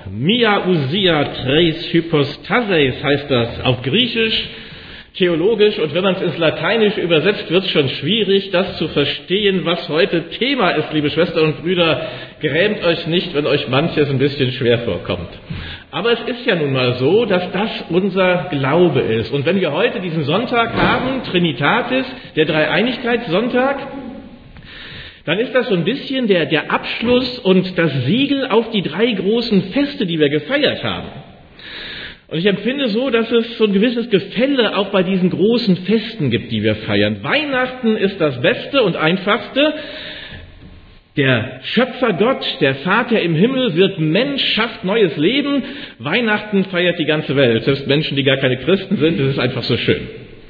Miausia tres hypostases heißt das auf Griechisch, theologisch, und wenn man es ins Lateinische übersetzt, wird es schon schwierig, das zu verstehen, was heute Thema ist, liebe Schwestern und Brüder. Grämt euch nicht, wenn euch manches ein bisschen schwer vorkommt. Aber es ist ja nun mal so, dass das unser Glaube ist. Und wenn wir heute diesen Sonntag haben, Trinitatis, der Dreieinigkeitssonntag, dann ist das so ein bisschen der Abschluss und das Siegel auf die 3 großen Feste, die wir gefeiert haben. Und ich empfinde so, dass es so ein gewisses Gefälle auch bei diesen großen Festen gibt, die wir feiern. Weihnachten ist das Beste und Einfachste. Der Schöpfer Gott, der Vater im Himmel, wird Mensch, schafft neues Leben. Weihnachten feiert die ganze Welt. Selbst Menschen, die gar keine Christen sind, das ist einfach so schön.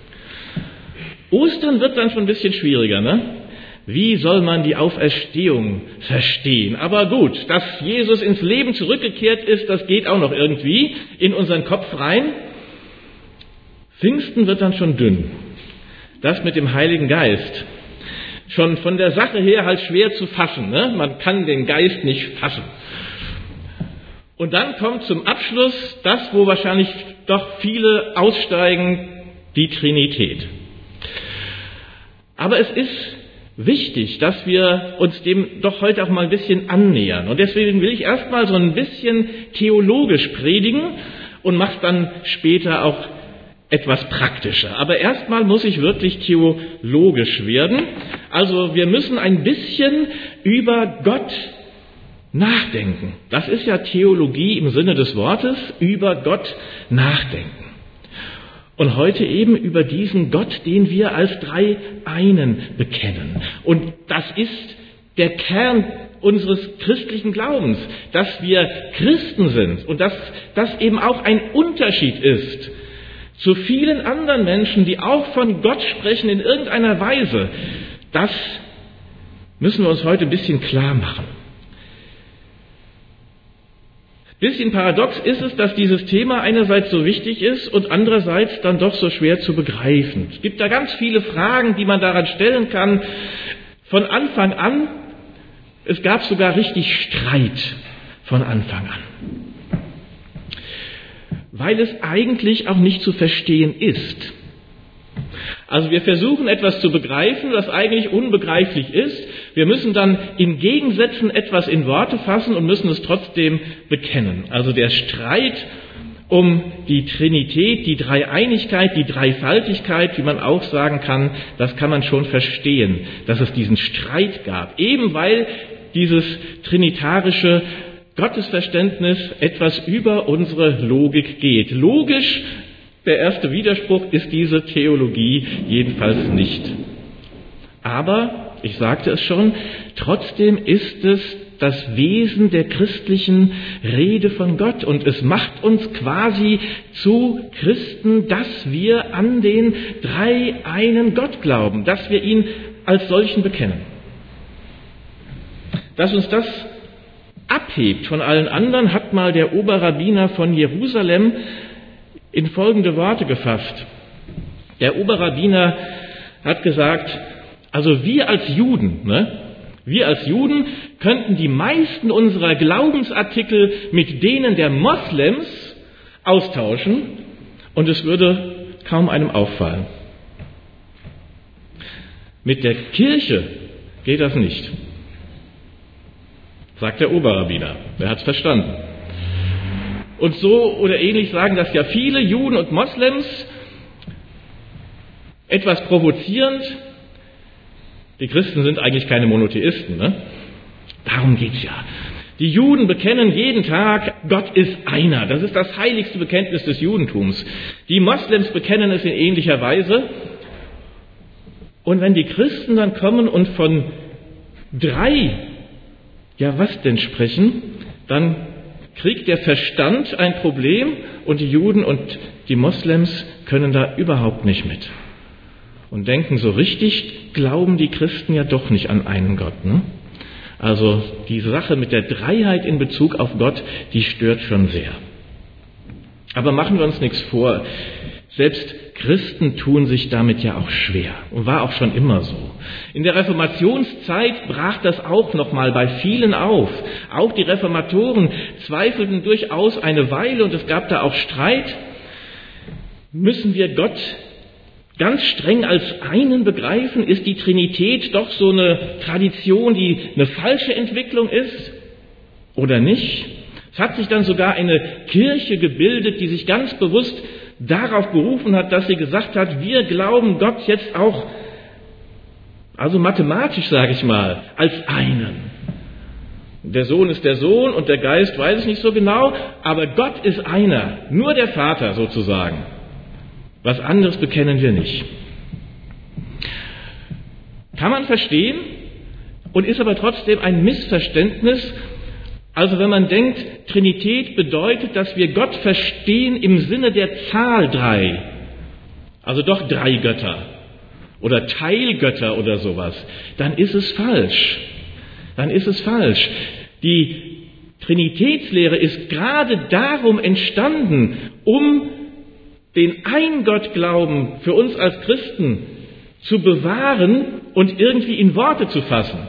Ostern wird dann schon ein bisschen schwieriger, ne? Wie soll man die Auferstehung verstehen? Aber gut, dass Jesus ins Leben zurückgekehrt ist, das geht auch noch irgendwie in unseren Kopf rein. Pfingsten wird dann schon dünn. Das mit dem Heiligen Geist. Schon von der Sache her halt schwer zu fassen, ne? Man kann den Geist nicht fassen. Und dann kommt zum Abschluss das, wo wahrscheinlich doch viele aussteigen, die Trinität. Aber es ist wichtig, dass wir uns dem doch heute auch mal ein bisschen annähern. Und deswegen will ich erstmal so ein bisschen theologisch predigen und mache es dann später auch etwas praktischer. Aber erstmal muss ich wirklich theologisch werden. Also wir müssen ein bisschen über Gott nachdenken. Das ist ja Theologie im Sinne des Wortes, über Gott nachdenken. Und heute eben über diesen Gott, den wir als Dreieinen bekennen. Und das ist der Kern unseres christlichen Glaubens, dass wir Christen sind und dass das eben auch ein Unterschied ist zu vielen anderen Menschen, die auch von Gott sprechen in irgendeiner Weise. Das müssen wir uns heute ein bisschen klar machen. Bisschen paradox ist es, dass dieses Thema einerseits so wichtig ist und andererseits dann doch so schwer zu begreifen. Es gibt da ganz viele Fragen, die man daran stellen kann. Von Anfang an, es gab sogar richtig Streit von Anfang an. Weil es eigentlich auch nicht zu verstehen ist. Also wir versuchen etwas zu begreifen, was eigentlich unbegreiflich ist. Wir müssen dann in Gegensätzen etwas in Worte fassen und müssen es trotzdem bekennen. Also der Streit um die Trinität, die Dreieinigkeit, die Dreifaltigkeit, wie man auch sagen kann, das kann man schon verstehen, dass es diesen Streit gab. Eben weil dieses trinitarische Gottesverständnis etwas über unsere Logik geht. Logisch, der erste Widerspruch ist diese Theologie jedenfalls nicht. Aber, ich sagte es schon, trotzdem ist es das Wesen der christlichen Rede von Gott. Und es macht uns quasi zu Christen, dass wir an den dreieinen Gott glauben, dass wir ihn als solchen bekennen. Dass uns das abhebt von allen anderen, hat mal der Oberrabbiner von Jerusalem in folgende Worte gefasst. Der Oberrabbiner hat gesagt, also wir als Juden könnten die meisten unserer Glaubensartikel mit denen der Moslems austauschen und es würde kaum einem auffallen. Mit der Kirche geht das nicht, sagt der Oberrabbiner. Wer hat's verstanden? Und so oder ähnlich sagen das ja viele Juden und Moslems, etwas provozierend. Die Christen sind eigentlich keine Monotheisten, ne? Darum geht's ja. Die Juden bekennen jeden Tag, Gott ist einer. Das ist das heiligste Bekenntnis des Judentums. Die Moslems bekennen es in ähnlicher Weise. Und wenn die Christen dann kommen und von 3, ja was denn sprechen, dann kriegt der Verstand ein Problem und die Juden und die Moslems können da überhaupt nicht mit. Und denken, so richtig glauben die Christen ja doch nicht an einen Gott, ne? Also die Sache mit der Dreiheit in Bezug auf Gott, die stört schon sehr. Aber machen wir uns nichts vor. Selbst Christen tun sich damit ja auch schwer und war auch schon immer so. In der Reformationszeit brach das auch nochmal bei vielen auf. Auch die Reformatoren zweifelten durchaus eine Weile und es gab da auch Streit. Müssen wir Gott ganz streng als einen begreifen? Ist die Trinität doch so eine Tradition, die eine falsche Entwicklung ist oder nicht? Es hat sich dann sogar eine Kirche gebildet, die sich ganz bewusst darauf berufen hat, dass sie gesagt hat, wir glauben Gott jetzt auch, also mathematisch sage ich mal, als einen. Der Sohn ist der Sohn und der Geist weiß ich nicht so genau, aber Gott ist einer, nur der Vater sozusagen. Was anderes bekennen wir nicht. Kann man verstehen und ist aber trotzdem ein Missverständnis. Also wenn man denkt, Trinität bedeutet, dass wir Gott verstehen im Sinne der Zahl 3, also doch 3 Götter oder Teilgötter oder sowas, dann ist es falsch. Die Trinitätslehre ist gerade darum entstanden, um den Eingottglauben für uns als Christen zu bewahren und irgendwie in Worte zu fassen.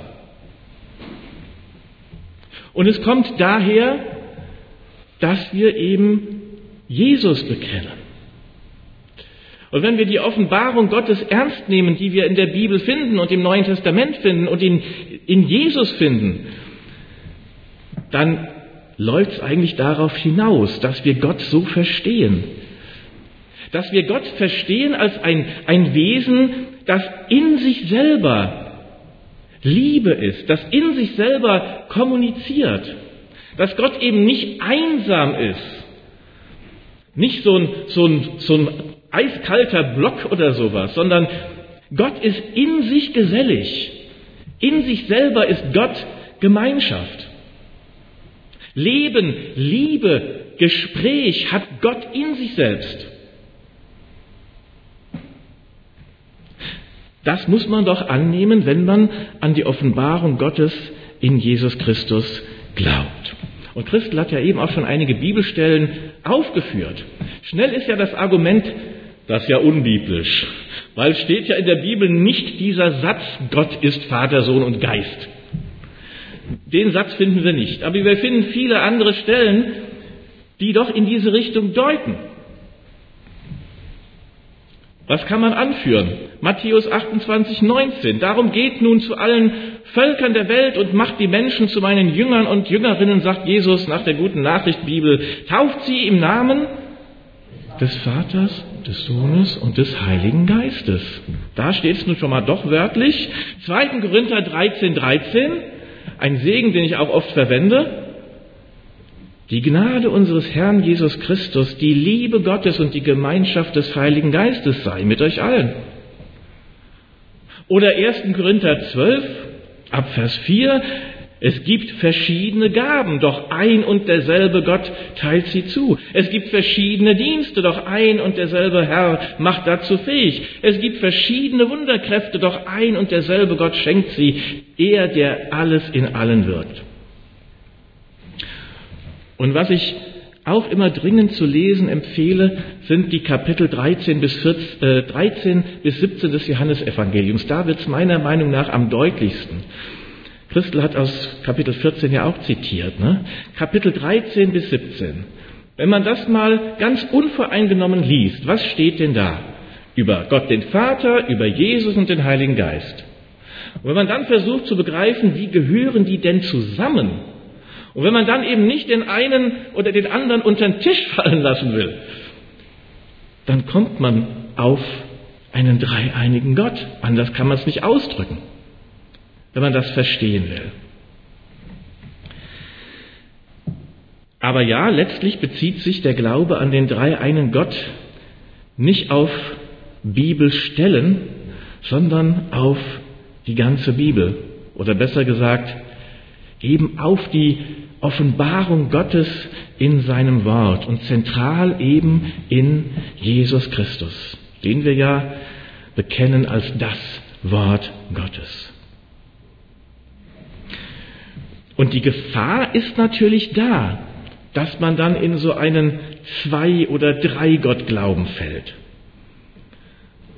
Und es kommt daher, dass wir eben Jesus bekennen. Und wenn wir die Offenbarung Gottes ernst nehmen, die wir in der Bibel finden und im Neuen Testament finden und in Jesus finden, dann läuft es eigentlich darauf hinaus, dass wir Gott so verstehen. Dass wir Gott verstehen als ein Wesen, das in sich selber Liebe ist, das in sich selber kommuniziert, dass Gott eben nicht einsam ist, nicht so ein eiskalter Block oder sowas, sondern Gott ist in sich gesellig, in sich selber ist Gott Gemeinschaft. Leben, Liebe, Gespräch hat Gott in sich selbst. Das muss man doch annehmen, wenn man an die Offenbarung Gottes in Jesus Christus glaubt. Und Christel hat ja eben auch schon einige Bibelstellen aufgeführt. Schnell ist ja das Argument, das ist ja unbiblisch, weil es steht ja in der Bibel nicht dieser Satz, Gott ist Vater, Sohn und Geist. Den Satz finden wir nicht. Aber wir finden viele andere Stellen, die doch in diese Richtung deuten. Was kann man anführen? Matthäus 28,19. Darum geht nun zu allen Völkern der Welt und macht die Menschen zu meinen Jüngern und Jüngerinnen, sagt Jesus nach der guten Nachricht Bibel. Tauft sie im Namen des Vaters, des Sohnes und des Heiligen Geistes. Da steht es nun schon mal doch wörtlich. 2. Korinther 13,13. Ein Segen, den ich auch oft verwende. Die Gnade unseres Herrn Jesus Christus, die Liebe Gottes und die Gemeinschaft des Heiligen Geistes sei mit euch allen. Oder 1. Korinther 12, ab Vers 4, es gibt verschiedene Gaben, doch ein und derselbe Gott teilt sie zu. Es gibt verschiedene Dienste, doch ein und derselbe Herr macht dazu fähig. Es gibt verschiedene Wunderkräfte, doch ein und derselbe Gott schenkt sie, er, der alles in allen wirkt. Und was ich auch immer dringend zu lesen empfehle, sind die Kapitel 13 bis 17 des Johannesevangeliums. Da wird es meiner Meinung nach am deutlichsten. Christel hat aus Kapitel 14 ja auch zitiert, ne? Kapitel 13 bis 17. Wenn man das mal ganz unvoreingenommen liest, was steht denn da? Über Gott den Vater, über Jesus und den Heiligen Geist. Und wenn man dann versucht zu begreifen, wie gehören die denn zusammen? Und wenn man dann eben nicht den einen oder den anderen unter den Tisch fallen lassen will, dann kommt man auf einen dreieinigen Gott. Anders kann man es nicht ausdrücken, wenn man das verstehen will. Aber ja, letztlich bezieht sich der Glaube an den dreieinen Gott nicht auf Bibelstellen, sondern auf die ganze Bibel. Oder besser gesagt, eben auf die Offenbarung Gottes in seinem Wort und zentral eben in Jesus Christus, den wir ja bekennen als das Wort Gottes. Und die Gefahr ist natürlich da, dass man dann in so einen 2- oder 3-Gott-Glauben fällt.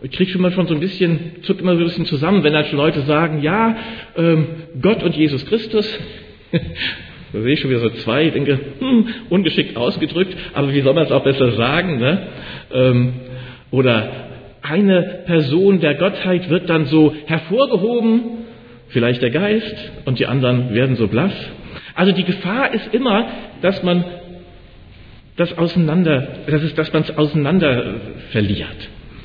Ich kriege schon mal so ein bisschen, zuckt immer so ein bisschen zusammen, wenn halt Leute sagen, ja, Gott und Jesus Christus, da sehe ich schon wieder so zwei, ich denke, ungeschickt ausgedrückt, aber wie soll man es auch besser sagen, ne? Oder eine Person der Gottheit wird dann so hervorgehoben, vielleicht der Geist, und die anderen werden so blass. Also die Gefahr ist immer, dass man dass man es auseinander verliert.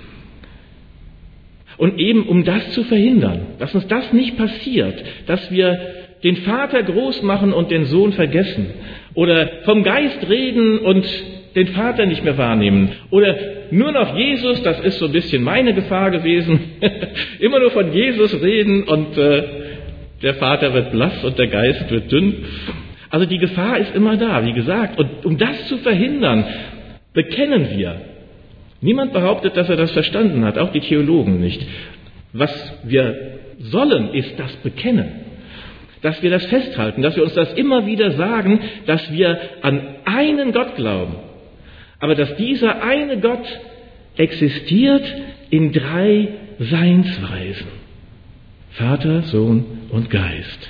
Und eben um das zu verhindern, dass uns das nicht passiert, dass wir den Vater groß machen und den Sohn vergessen oder vom Geist reden und den Vater nicht mehr wahrnehmen oder nur noch Jesus, das ist so ein bisschen meine Gefahr gewesen, immer nur von Jesus reden und der Vater wird blass und der Geist wird dünn. Also die Gefahr ist immer da, wie gesagt. Und um das zu verhindern, bekennen wir. Niemand behauptet, dass er das verstanden hat, auch die Theologen nicht. Was wir sollen, ist das Bekennen. Dass wir das festhalten, dass wir uns das immer wieder sagen, dass wir an einen Gott glauben. Aber dass dieser eine Gott existiert in 3 Seinsweisen. Vater, Sohn und Geist.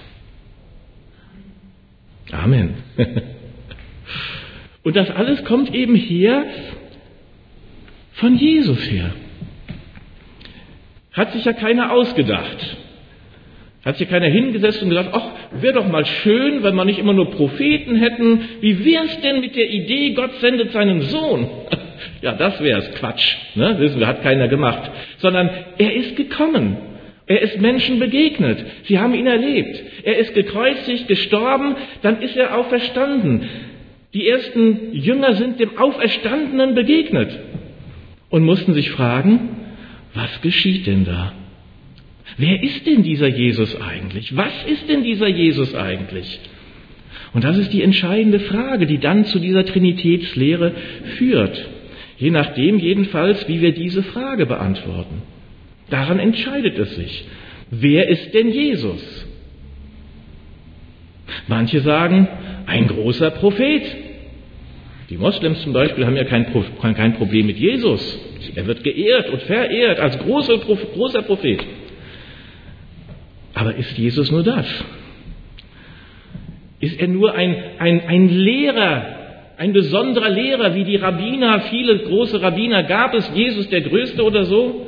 Amen. Und das alles kommt eben her von Jesus her. Hat sich ja keiner ausgedacht. Hat sich ja keiner hingesetzt und gesagt, ach, wäre doch mal schön, wenn wir nicht immer nur Propheten hätten. Wie wär's denn mit der Idee, Gott sendet seinen Sohn? Ja, das wär's, Quatsch. Ne? Wissen wir, hat keiner gemacht. Sondern er ist gekommen. Er ist Menschen begegnet. Sie haben ihn erlebt. Er ist gekreuzigt, gestorben, dann ist er auferstanden. Die ersten Jünger sind dem Auferstandenen begegnet und mussten sich fragen, was geschieht denn da? Wer ist denn dieser Jesus eigentlich? Was ist denn dieser Jesus eigentlich? Und das ist die entscheidende Frage, die dann zu dieser Trinitätslehre führt. Je nachdem jedenfalls, wie wir diese Frage beantworten. Daran entscheidet es sich. Wer ist denn Jesus? Manche sagen, ein großer Prophet. Die Moslems zum Beispiel haben ja kein Problem mit Jesus. Er wird geehrt und verehrt als großer Prophet. Aber ist Jesus nur das? Ist er nur ein Lehrer, ein besonderer Lehrer, wie die Rabbiner, viele große Rabbiner gab es, Jesus der Größte oder so?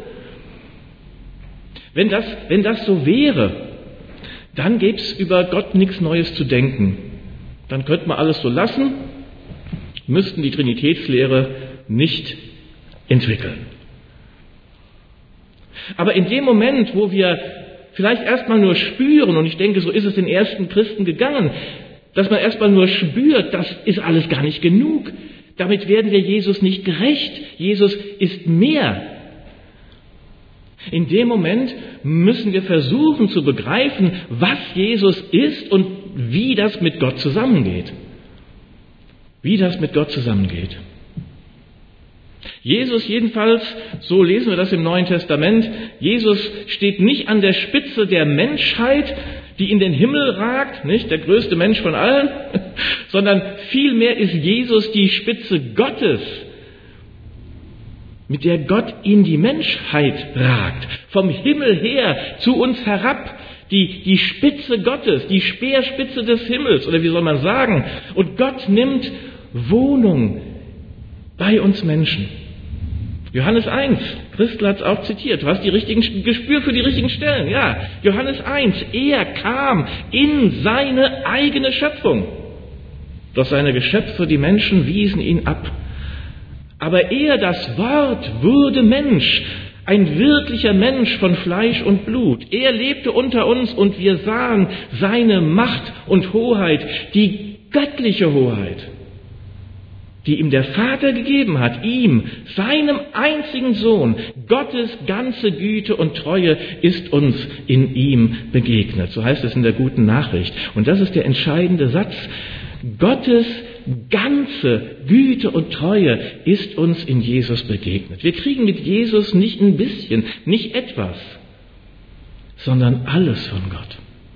Wenn das so wäre, dann gäbe es über Gott nichts Neues zu denken. Dann könnte man alles so lassen, müssten die Trinitätslehre nicht entwickeln. Aber in dem Moment, wo wir vielleicht erstmal nur spüren, und ich denke, so ist es den ersten Christen gegangen, dass man erstmal nur spürt, das ist alles gar nicht genug. Damit werden wir Jesus nicht gerecht. Jesus ist mehr. In dem Moment müssen wir versuchen zu begreifen, was Jesus ist und wie das mit Gott zusammengeht. Wie das mit Gott zusammengeht. Jesus jedenfalls, so lesen wir das im Neuen Testament, Jesus steht nicht an der Spitze der Menschheit, die in den Himmel ragt, nicht der größte Mensch von allen, sondern vielmehr ist Jesus die Spitze Gottes, mit der Gott in die Menschheit ragt, vom Himmel her zu uns herab, die Spitze Gottes, die Speerspitze des Himmels, oder wie soll man sagen, und Gott nimmt Wohnung bei uns Menschen. Johannes 1, Christel hat es auch zitiert, du hast die richtigen Gespür für die richtigen Stellen, ja, Johannes 1, er kam in seine eigene Schöpfung, doch seine Geschöpfe, die Menschen, wiesen ihn ab. Aber er, das Wort, wurde Mensch, ein wirklicher Mensch von Fleisch und Blut. Er lebte unter uns und wir sahen seine Macht und Hoheit, die göttliche Hoheit, die ihm der Vater gegeben hat, ihm, seinem einzigen Sohn. Gottes ganze Güte und Treue ist uns in ihm begegnet. So heißt es in der guten Nachricht. Und das ist der entscheidende Satz. Gottes ganze Güte und Treue ist uns in Jesus begegnet. Wir kriegen mit Jesus nicht ein bisschen, nicht etwas, sondern alles von Gott.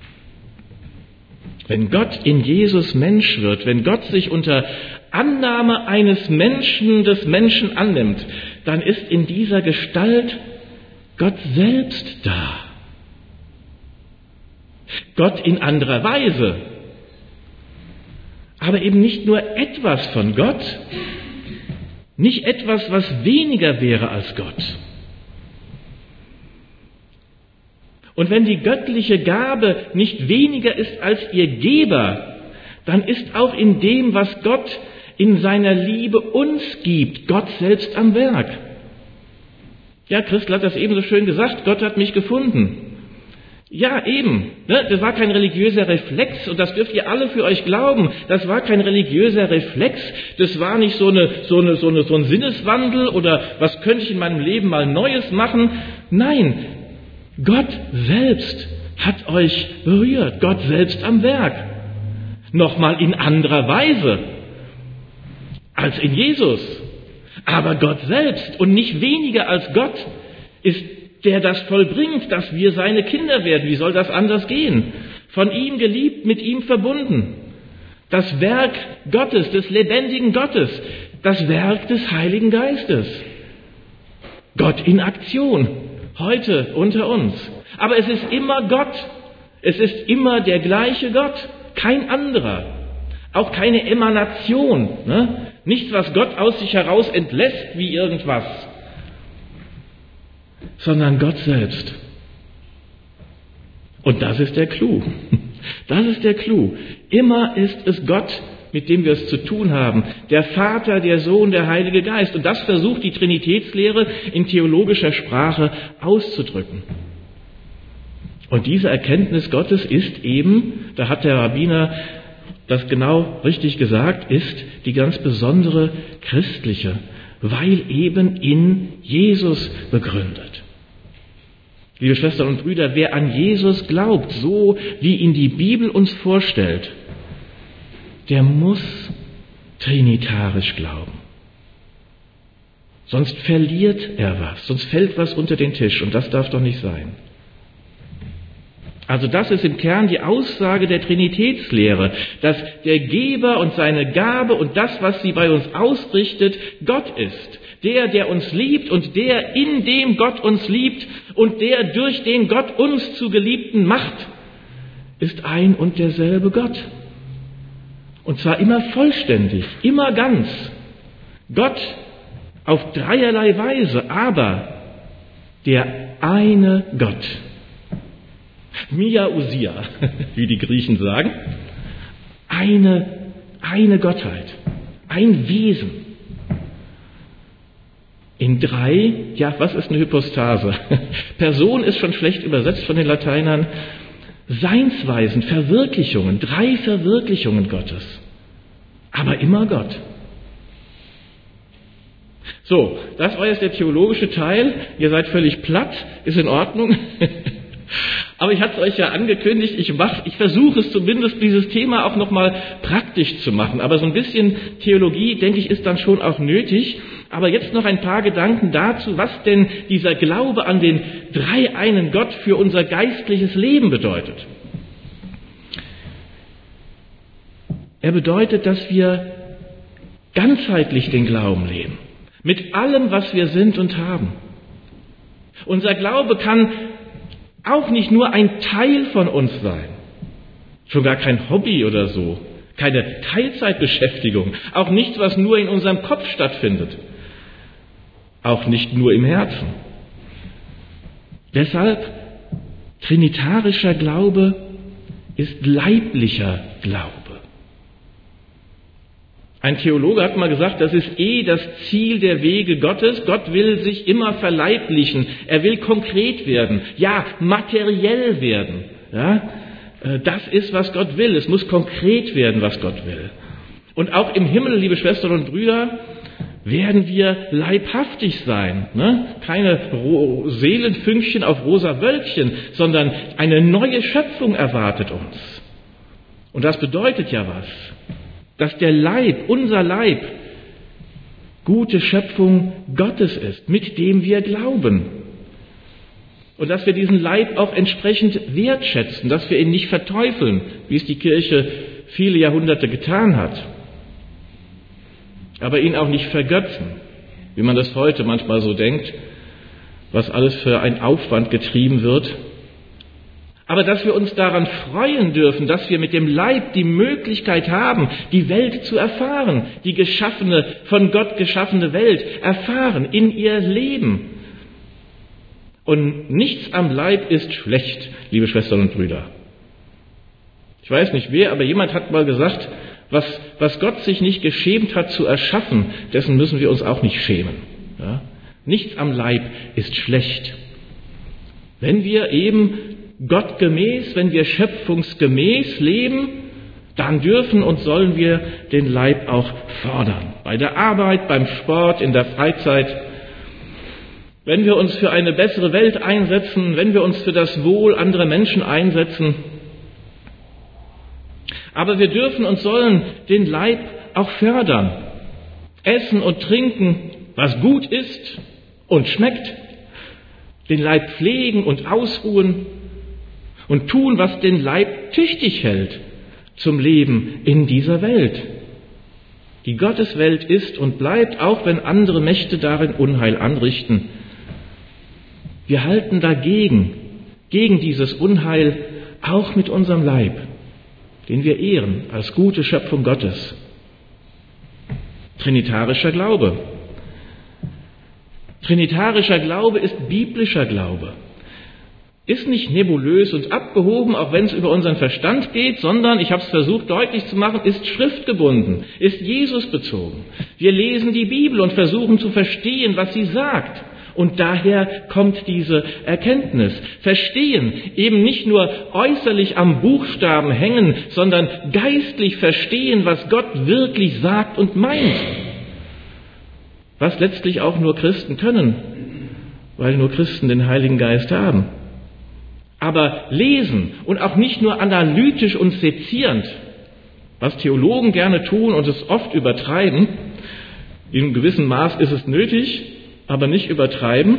Wenn Gott in Jesus Mensch wird, wenn Gott sich unter Annahme eines Menschen, des Menschen annimmt, dann ist in dieser Gestalt Gott selbst dar. Gott in anderer Weise. Aber eben nicht nur etwas von Gott, nicht etwas, was weniger wäre als Gott. Und wenn die göttliche Gabe nicht weniger ist als ihr Geber, dann ist auch in dem, was Gott in seiner Liebe uns gibt, Gott selbst am Werk. Ja, Christel hat das eben so schön gesagt, Gott hat mich gefunden. Ja, eben. Das war kein religiöser Reflex und das dürft ihr alle für euch glauben. Das war kein religiöser Reflex. Das war nicht so ein Sinneswandel oder was könnte ich in meinem Leben mal Neues machen. Nein, Gott selbst hat euch berührt. Gott selbst am Werk. Nochmal in anderer Weise als in Jesus. Aber Gott selbst und nicht weniger als Gott ist der das vollbringt, dass wir seine Kinder werden. Wie soll das anders gehen? Von ihm geliebt, mit ihm verbunden. Das Werk Gottes, des lebendigen Gottes, das Werk des Heiligen Geistes. Gott in Aktion, heute unter uns. Aber es ist immer Gott. Es ist immer der gleiche Gott, kein anderer. Auch keine Emanation. Nichts, was Gott aus sich heraus entlässt wie irgendwas. Sondern Gott selbst. Und das ist der Clou. Das ist der Clou. Immer ist es Gott, mit dem wir es zu tun haben. Der Vater, der Sohn, der Heilige Geist. Und das versucht die Trinitätslehre in theologischer Sprache auszudrücken. Und diese Erkenntnis Gottes ist eben, da hat der Rabbiner das genau richtig gesagt, ist die ganz besondere christliche, weil eben in Jesus begründet. Liebe Schwestern und Brüder, wer an Jesus glaubt, so wie ihn die Bibel uns vorstellt, der muss trinitarisch glauben. Sonst verliert er was, sonst fällt was unter den Tisch und das darf doch nicht sein. Also das ist im Kern die Aussage der Trinitätslehre, dass der Geber und seine Gabe und das, was sie bei uns ausrichtet, Gott ist. Der uns liebt und der, in dem Gott uns liebt und der, durch den Gott uns zu Geliebten macht, ist ein und derselbe Gott. Und zwar immer vollständig, immer ganz. Gott auf dreierlei Weise, aber der eine Gott. Mia Usia, wie die Griechen sagen. Eine Gottheit, ein Wesen. In drei, ja, was ist eine Hypostase? Person ist schon schlecht übersetzt von den Lateinern. Seinsweisen, Verwirklichungen, 3 Verwirklichungen Gottes. Aber immer Gott. So, das war jetzt der theologische Teil. Ihr seid völlig platt, ist in Ordnung. Aber ich hatte es euch ja angekündigt, ich versuche es zumindest, dieses Thema auch nochmal praktisch zu machen. Aber so ein bisschen Theologie, denke ich, ist dann schon auch nötig. Aber jetzt noch ein paar Gedanken dazu, was denn dieser Glaube an den dreieinen Gott für unser geistliches Leben bedeutet. Er bedeutet, dass wir ganzheitlich den Glauben leben. Mit allem, was wir sind und haben. Unser Glaube kann auch nicht nur ein Teil von uns sein. Schon gar kein Hobby oder so. Keine Teilzeitbeschäftigung. Auch nichts, was nur in unserem Kopf stattfindet. Auch nicht nur im Herzen. Deshalb, trinitarischer Glaube ist leiblicher Glaube. Ein Theologe hat mal gesagt, das ist das Ziel der Wege Gottes. Gott will sich immer verleiblichen. Er will konkret werden. Ja, materiell werden. Ja, das ist, was Gott will. Es muss konkret werden, was Gott will. Und auch im Himmel, liebe Schwestern und Brüder, werden wir leibhaftig sein. Ne? Keine Seelenfünkchen auf rosa Wölkchen, sondern eine neue Schöpfung erwartet uns. Und das bedeutet ja was. Dass der Leib, unser Leib, gute Schöpfung Gottes ist, mit dem wir glauben. Und dass wir diesen Leib auch entsprechend wertschätzen, dass wir ihn nicht verteufeln, wie es die Kirche viele Jahrhunderte getan hat. Aber ihn auch nicht vergötzen, wie man das heute manchmal so denkt. was alles für ein Aufwand getrieben wird. Aber dass wir uns daran freuen dürfen, dass wir mit dem Leib die Möglichkeit haben, die Welt zu erfahren, die geschaffene, von Gott geschaffene Welt erfahren, in ihr Leben. Und nichts am Leib ist schlecht, liebe Schwestern und Brüder. Ich weiß nicht wer, aber jemand hat mal gesagt, was Gott sich nicht geschämt hat zu erschaffen, dessen müssen wir uns auch nicht schämen. Ja? Nichts am Leib ist schlecht. Wenn wir eben gottgemäß, wenn wir schöpfungsgemäß leben, dann dürfen und sollen wir den Leib auch fördern. Bei der Arbeit, beim Sport, in der Freizeit. Wenn wir uns für eine bessere Welt einsetzen, wenn wir uns für das Wohl anderer Menschen einsetzen. Aber wir dürfen und sollen den Leib auch fördern. Essen und trinken, was gut ist und schmeckt. Den Leib pflegen und ausruhen. Und tun, was den Leib tüchtig hält zum Leben in dieser Welt, die Gotteswelt ist und bleibt, auch wenn andere Mächte darin Unheil anrichten. Wir halten dagegen, gegen dieses Unheil, auch mit unserem Leib, den wir ehren als gute Schöpfung Gottes. Trinitarischer Glaube. Trinitarischer Glaube ist biblischer Glaube. Ist nicht nebulös und abgehoben, auch wenn es über unseren Verstand geht, sondern, ich habe es versucht deutlich zu machen, ist schriftgebunden, ist Jesus bezogen. Wir lesen die Bibel und versuchen zu verstehen, was sie sagt. Und daher kommt diese Erkenntnis. Verstehen, eben nicht nur äußerlich am Buchstaben hängen, sondern geistlich verstehen, was Gott wirklich sagt und meint. Was letztlich auch nur Christen können, weil nur Christen den Heiligen Geist haben. Aber lesen und auch nicht nur analytisch und sezierend, was Theologen gerne tun und es oft übertreiben, in einem gewissen Maß ist es nötig, aber nicht übertreiben,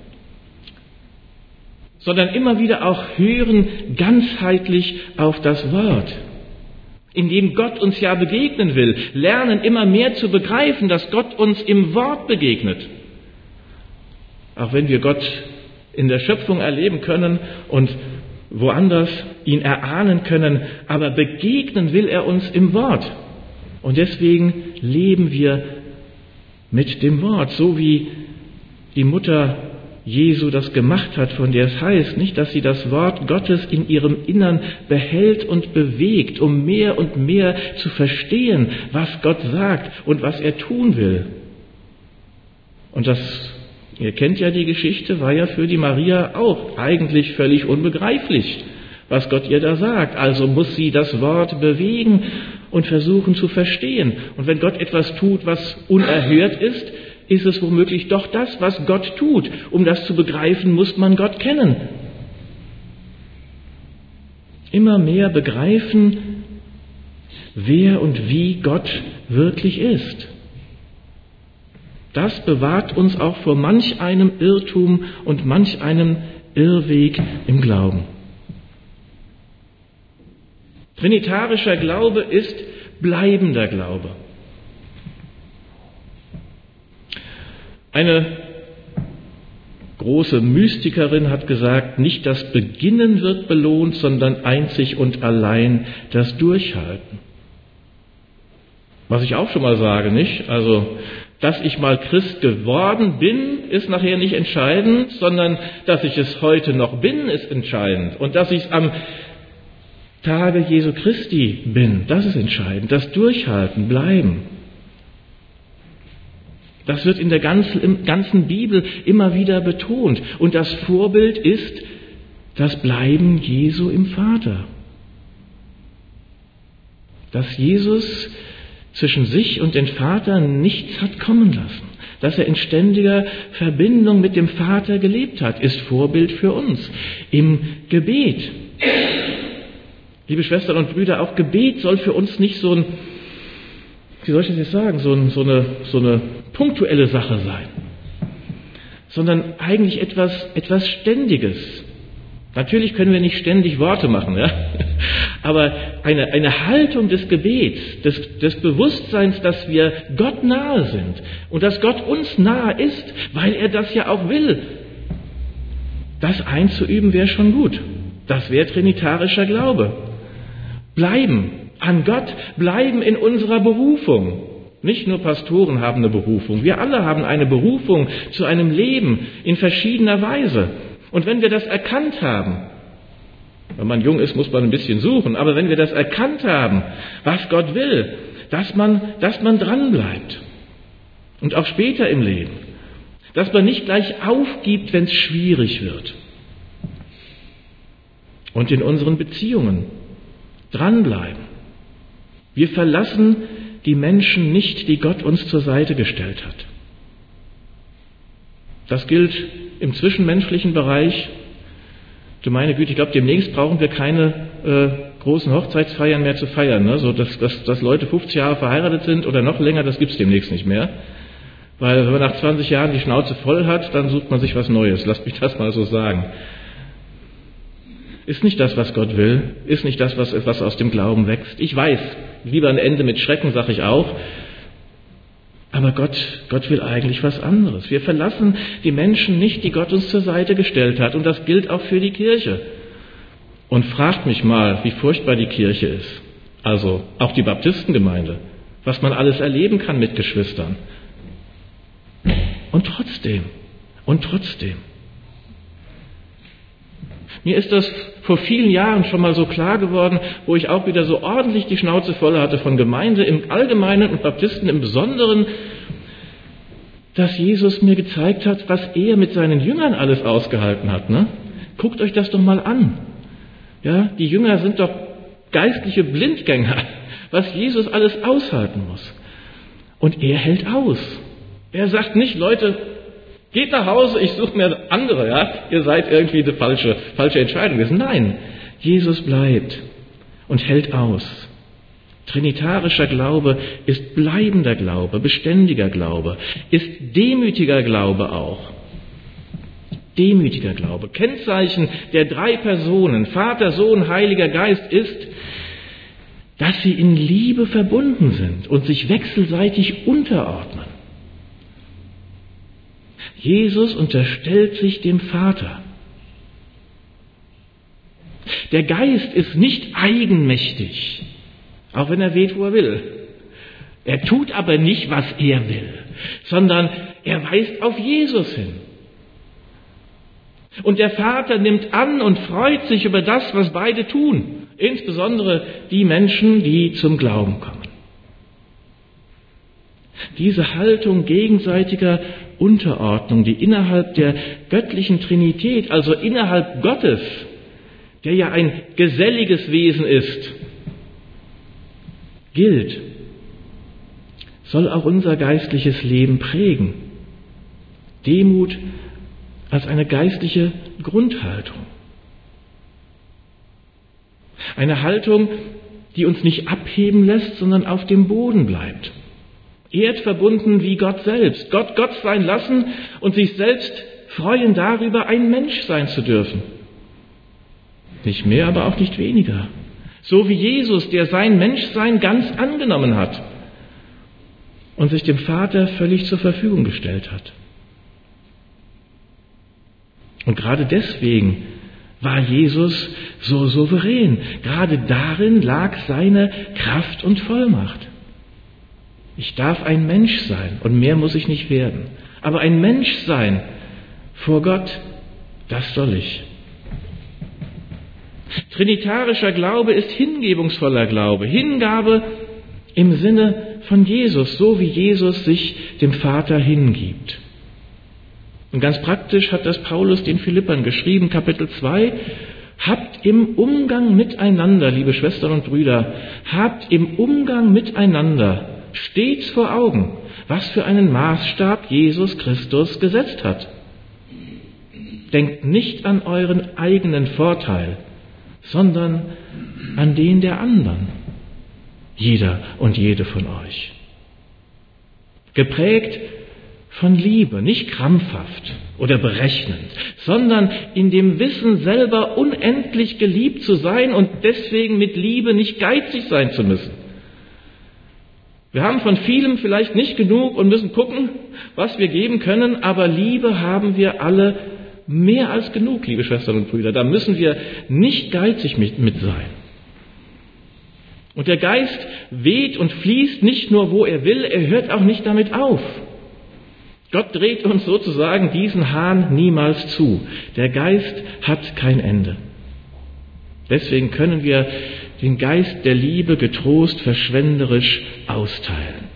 sondern immer wieder auch hören ganzheitlich auf das Wort, in dem Gott uns ja begegnen will, lernen immer mehr zu begreifen, dass Gott uns im Wort begegnet. Auch wenn wir Gott in der Schöpfung erleben können und woanders ihn erahnen können, aber begegnen will er uns im Wort. Und deswegen leben wir mit dem Wort, so wie die Mutter Jesu das gemacht hat, von der es heißt, nicht, dass sie das Wort Gottes in ihrem Innern behält und bewegt, um mehr und mehr zu verstehen, was Gott sagt und was er tun will. Und das, ihr kennt ja die Geschichte, war ja für die Maria auch eigentlich völlig unbegreiflich, was Gott ihr da sagt. Also muss sie das Wort bewegen und versuchen zu verstehen. Und wenn Gott etwas tut, was unerhört ist, ist es womöglich doch das, was Gott tut. Um das zu begreifen, muss man Gott kennen. Immer mehr begreifen, wer und wie Gott wirklich ist. Das bewahrt uns auch vor manch einem Irrtum und manch einem Irrweg im Glauben. Trinitarischer Glaube ist bleibender Glaube. Eine große Mystikerin hat gesagt, nicht das Beginnen wird belohnt, sondern einzig und allein das Durchhalten. Was ich auch schon mal sage, nicht? Also, dass ich mal Christ geworden bin, ist nachher nicht entscheidend, sondern dass ich es heute noch bin, ist entscheidend. Und dass ich es am Tage Jesu Christi bin, das ist entscheidend. Das Durchhalten, Bleiben. Das wird in der ganzen Bibel immer wieder betont. Und das Vorbild ist das Bleiben Jesu im Vater. Dass Jesus zwischen sich und den Vater nichts hat kommen lassen. Dass er in ständiger Verbindung mit dem Vater gelebt hat, ist Vorbild für uns. Im Gebet. Liebe Schwestern und Brüder, auch Gebet soll für uns nicht so ein, wie soll ich das jetzt sagen, so eine punktuelle Sache sein, sondern eigentlich etwas Ständiges. Natürlich können wir nicht ständig Worte machen, ja? Aber eine Haltung des Gebets, des Bewusstseins, dass wir Gott nahe sind und dass Gott uns nahe ist, weil er das ja auch will. das einzuüben wäre schon gut. Das wäre trinitarischer Glaube. Bleiben an Gott, bleiben in unserer Berufung. Nicht nur Pastoren haben eine Berufung, wir alle haben eine Berufung zu einem Leben in verschiedener Weise. Und wenn wir das erkannt haben, wenn man jung ist, muss man ein bisschen suchen, aber wenn wir das erkannt haben, was Gott will, dass man dran bleibt. Und auch später im Leben. Dass man nicht gleich aufgibt, wenn es schwierig wird. Und in unseren Beziehungen dranbleiben. Wir verlassen die Menschen nicht, die Gott uns zur Seite gestellt hat. Das gilt im zwischenmenschlichen Bereich. Du meine Güte, ich glaube, demnächst brauchen wir keine großen Hochzeitsfeiern mehr zu feiern. Ne? So, dass Leute 50 Jahre verheiratet sind oder noch länger, das gibt es demnächst nicht mehr. Weil wenn man nach 20 Jahren die Schnauze voll hat, dann sucht man sich was Neues. Lasst mich das mal so sagen. Ist nicht das, was Gott will. Ist nicht das, was aus dem Glauben wächst. Ich weiß, lieber ein Ende mit Schrecken, sage ich auch. Aber Gott will eigentlich was anderes. Wir verlassen die Menschen nicht, die Gott uns zur Seite gestellt hat. Und das gilt auch für die Kirche. Und fragt mich mal, wie furchtbar die Kirche ist. Also auch die Baptistengemeinde. Was man alles erleben kann mit Geschwistern. Und trotzdem. Mir ist das vor vielen Jahren schon mal so klar geworden, wo ich auch wieder so ordentlich die Schnauze voll hatte von Gemeinde im Allgemeinen und Baptisten im Besonderen, dass Jesus mir gezeigt hat, was er mit seinen Jüngern alles ausgehalten hat. Ne? Guckt euch das doch mal an. Ja, die Jünger sind doch geistliche Blindgänger, was Jesus alles aushalten muss. Und er hält aus. Er sagt nicht, Leute, geht nach Hause, ich suche mir andere, ja? Ihr seid irgendwie eine falsche Entscheidung gewesen. Nein, Jesus bleibt und hält aus. Trinitarischer Glaube ist bleibender Glaube, beständiger Glaube, ist demütiger Glaube auch. Demütiger Glaube. Kennzeichen der 3 Personen, Vater, Sohn, Heiliger Geist, ist, dass sie in Liebe verbunden sind und sich wechselseitig unterordnen. Jesus unterstellt sich dem Vater. Der Geist ist nicht eigenmächtig, auch wenn er weht, wo er will. Er tut aber nicht, was er will, sondern er weist auf Jesus hin. Und der Vater nimmt an und freut sich über das, was beide tun, insbesondere die Menschen, die zum Glauben kommen. Diese Haltung gegenseitiger Unterordnung, die innerhalb der göttlichen Trinität, also innerhalb Gottes, der ja ein geselliges Wesen ist, gilt, soll auch unser geistliches Leben prägen. Demut als eine geistliche Grundhaltung. Eine Haltung, die uns nicht abheben lässt, sondern auf dem Boden bleibt. Erdverbunden wie Gott selbst. Gott sein lassen und sich selbst freuen darüber, ein Mensch sein zu dürfen. Nicht mehr, aber auch nicht weniger. So wie Jesus, der sein Menschsein ganz angenommen hat und sich dem Vater völlig zur Verfügung gestellt hat. Und gerade deswegen war Jesus so souverän. Gerade darin lag seine Kraft und Vollmacht. Ich darf ein Mensch sein und mehr muss ich nicht werden. Aber ein Mensch sein vor Gott, das soll ich. Trinitarischer Glaube ist hingebungsvoller Glaube. Hingabe im Sinne von Jesus, so wie Jesus sich dem Vater hingibt. Und ganz praktisch hat das Paulus den Philippern geschrieben, Kapitel 2, habt im Umgang miteinander, liebe Schwestern und Brüder, habt im Umgang miteinander stets vor Augen, was für einen Maßstab Jesus Christus gesetzt hat. Denkt nicht an euren eigenen Vorteil, sondern an den der anderen, jeder und jede von euch. Geprägt von Liebe, nicht krampfhaft oder berechnend, sondern in dem Wissen, selber unendlich geliebt zu sein und deswegen mit Liebe nicht geizig sein zu müssen. Wir haben von vielem vielleicht nicht genug und müssen gucken, was wir geben können, aber Liebe haben wir alle mehr als genug, liebe Schwestern und Brüder. Da müssen wir nicht geizig mit sein. Und der Geist weht und fließt nicht nur, wo er will, er hört auch nicht damit auf. Gott dreht uns sozusagen diesen Hahn niemals zu. Der Geist hat kein Ende. Deswegen können wir den Geist der Liebe getrost, verschwenderisch austeilen.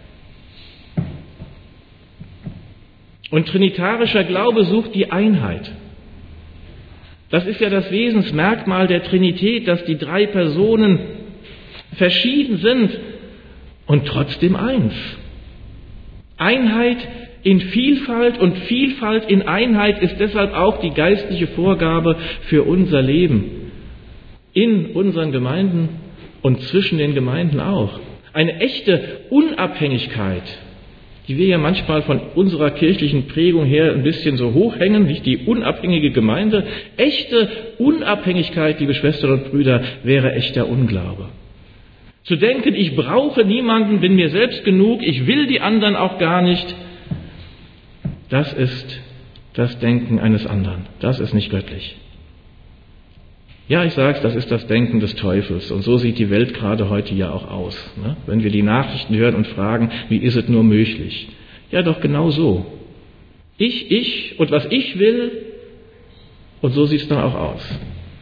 Und trinitarischer Glaube sucht die Einheit. Das ist ja das Wesensmerkmal der Trinität, dass die drei Personen verschieden sind und trotzdem eins. Einheit in Vielfalt und Vielfalt in Einheit ist deshalb auch die geistliche Vorgabe für unser Leben. In unseren Gemeinden und zwischen den Gemeinden auch. Eine echte Unabhängigkeit, die wir ja manchmal von unserer kirchlichen Prägung her ein bisschen so hochhängen, nicht die unabhängige Gemeinde. Echte Unabhängigkeit, liebe Schwestern und Brüder, wäre echter Unglaube. Zu denken, ich brauche niemanden, bin mir selbst genug, ich will die anderen auch gar nicht, das ist das Denken eines anderen. Das ist nicht göttlich. Ja, ich sage es, das ist das Denken des Teufels. Und so sieht die Welt gerade heute ja auch aus. Ne? Wenn wir die Nachrichten hören und fragen, wie ist es nur möglich? Ja, doch genau so. Ich und was ich will, und so sieht es dann auch aus.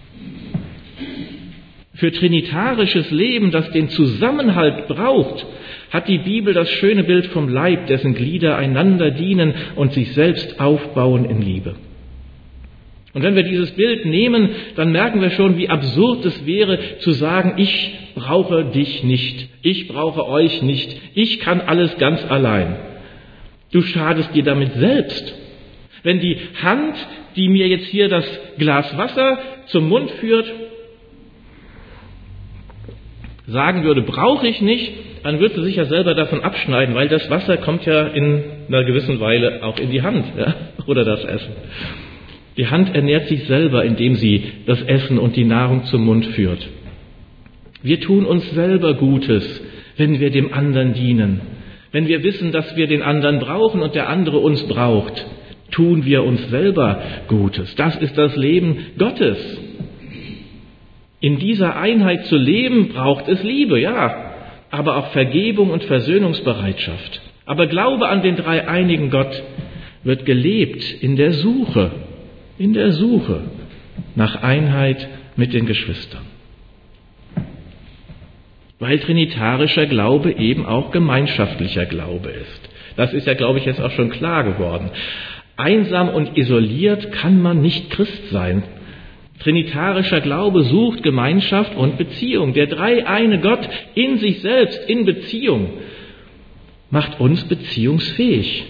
Für trinitarisches Leben, das den Zusammenhalt braucht, hat die Bibel das schöne Bild vom Leib, dessen Glieder einander dienen und sich selbst aufbauen in Liebe. Und wenn wir dieses Bild nehmen, dann merken wir schon, wie absurd es wäre, zu sagen, ich brauche dich nicht, ich brauche euch nicht, ich kann alles ganz allein. Du schadest dir damit selbst. Wenn die Hand, die mir jetzt hier das Glas Wasser zum Mund führt, sagen würde, brauche ich nicht, dann würde sie sich ja selber davon abschneiden, weil das Wasser kommt ja in einer gewissen Weile auch in die Hand, ja? Oder das Essen. Die Hand ernährt sich selber, indem sie das Essen und die Nahrung zum Mund führt. Wir tun uns selber Gutes, wenn wir dem anderen dienen. Wenn wir wissen, dass wir den anderen brauchen und der andere uns braucht, tun wir uns selber Gutes. Das ist das Leben Gottes. In dieser Einheit zu leben, braucht es Liebe, ja, aber auch Vergebung und Versöhnungsbereitschaft. Aber Glaube an den dreieinigen Gott wird gelebt in der Suche nach Einheit mit den Geschwistern. Weil trinitarischer Glaube eben auch gemeinschaftlicher Glaube ist. Das ist ja, glaube ich, jetzt auch schon klar geworden. Einsam und isoliert kann man nicht Christ sein. Trinitarischer Glaube sucht Gemeinschaft und Beziehung. Der dreieine Gott in sich selbst, in Beziehung, macht uns beziehungsfähig.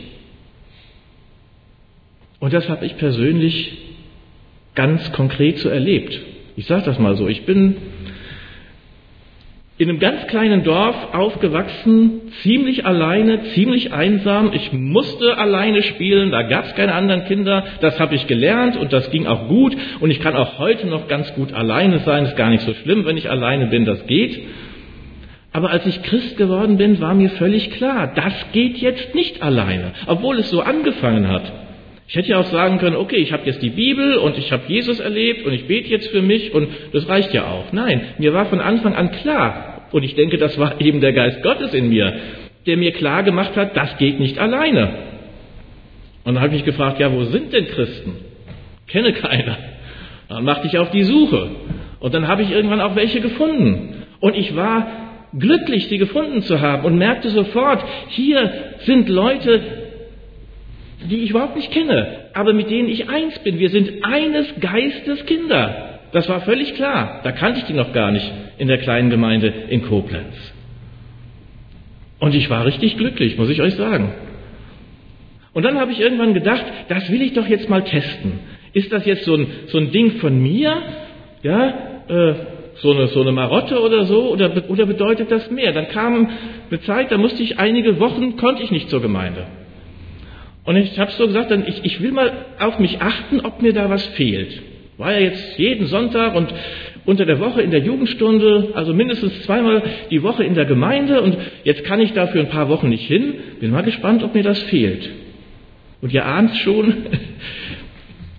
Und das habe ich persönlich ganz konkret so erlebt. Ich sage das mal so, ich bin in einem ganz kleinen Dorf aufgewachsen, ziemlich alleine, ziemlich einsam. Ich musste alleine spielen, da gab es keine anderen Kinder. Das habe ich gelernt und das ging auch gut. Und ich kann auch heute noch ganz gut alleine sein. Ist gar nicht so schlimm, wenn ich alleine bin, das geht. Aber als ich Christ geworden bin, war mir völlig klar, das geht jetzt nicht alleine, obwohl es so angefangen hat. Ich hätte ja auch sagen können, okay, ich habe jetzt die Bibel und ich habe Jesus erlebt und ich bete jetzt für mich und das reicht ja auch. Nein, mir war von Anfang an klar, und ich denke, das war eben der Geist Gottes in mir, der mir klar gemacht hat, das geht nicht alleine. Und dann habe ich mich gefragt, ja, wo sind denn Christen? Kenne keiner. Dann machte ich auf die Suche und dann habe ich irgendwann auch welche gefunden. Und ich war glücklich, sie gefunden zu haben und merkte sofort, hier sind Leute, die ich überhaupt nicht kenne, aber mit denen ich eins bin. Wir sind eines Geistes Kinder. Das war völlig klar. Da kannte ich die noch gar nicht in der kleinen Gemeinde in Koblenz. Und ich war richtig glücklich, muss ich euch sagen. Und dann habe ich irgendwann gedacht, das will ich doch jetzt mal testen. Ist das jetzt so ein Ding von mir? Ja, so eine Marotte oder so? Oder bedeutet das mehr? Dann kam eine Zeit, da musste ich einige Wochen, konnte ich nicht zur Gemeinde. Und ich habe so gesagt, ich will mal auf mich achten, ob mir da was fehlt. War ja jetzt jeden Sonntag und unter der Woche in der Jugendstunde, also mindestens zweimal die Woche in der Gemeinde und jetzt kann ich da für ein paar Wochen nicht hin. Bin mal gespannt, ob mir das fehlt. Und ihr ahnt schon,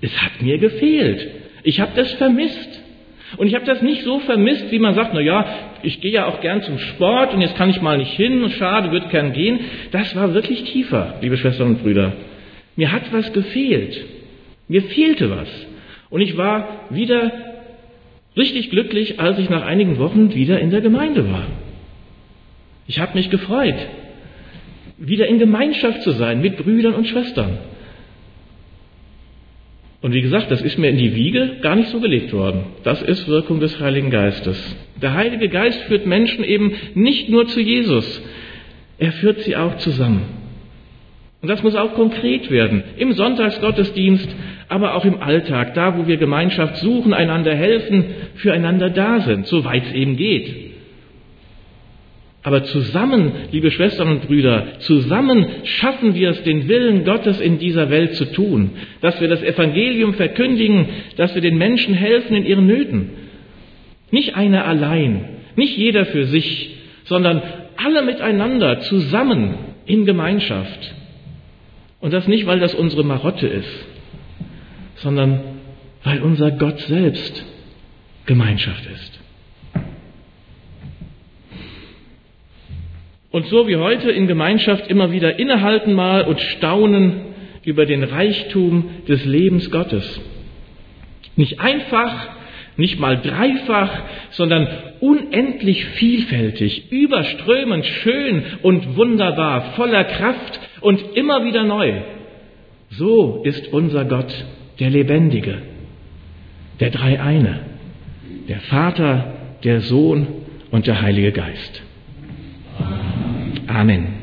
Es hat mir gefehlt. Ich habe das vermisst. Und ich habe das nicht so vermisst, wie man sagt, na ja, ich gehe ja auch gern zum Sport und jetzt kann ich mal nicht hin, schade, würde gern gehen. Das war wirklich tiefer, liebe Schwestern und Brüder. Mir hat was gefehlt. Mir fehlte was. Und ich war wieder richtig glücklich, als ich nach einigen Wochen wieder in der Gemeinde war. Ich habe mich gefreut, wieder in Gemeinschaft zu sein mit Brüdern und Schwestern. Und wie gesagt, das ist mir in die Wiege gar nicht so gelegt worden. Das ist Wirkung des Heiligen Geistes. Der Heilige Geist führt Menschen eben nicht nur zu Jesus, er führt sie auch zusammen. Und das muss auch konkret werden, im Sonntagsgottesdienst, aber auch im Alltag, da wo wir Gemeinschaft suchen, einander helfen, füreinander da sind, soweit es eben geht. Aber zusammen, liebe Schwestern und Brüder, zusammen schaffen wir es, den Willen Gottes in dieser Welt zu tun, dass wir das Evangelium verkündigen, dass wir den Menschen helfen in ihren Nöten. Nicht einer allein, nicht jeder für sich, sondern alle miteinander, zusammen in Gemeinschaft. Und das nicht, weil das unsere Marotte ist, sondern weil unser Gott selbst Gemeinschaft ist. Und so wie heute in Gemeinschaft immer wieder innehalten mal und staunen über den Reichtum des Lebens Gottes. Nicht einfach, nicht mal dreifach, sondern unendlich vielfältig, überströmend schön und wunderbar, voller Kraft und immer wieder neu. So ist unser Gott, der Lebendige, der Dreieine, der Vater, der Sohn und der Heilige Geist. Amen.